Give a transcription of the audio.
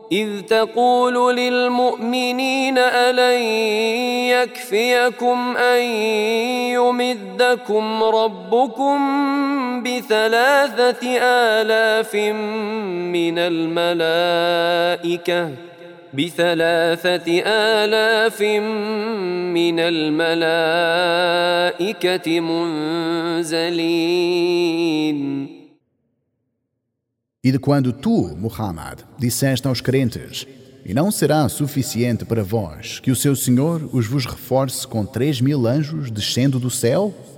إذ تقول للمؤمنين ألن يكفيكم أن يمدكم ربكم ب3,000 من الملائكة منزلين. E de quando tu, Muhammad, disseste aos crentes: e não será suficiente para vós que o seu Senhor os vos reforce com 3.000 anjos descendo do céu?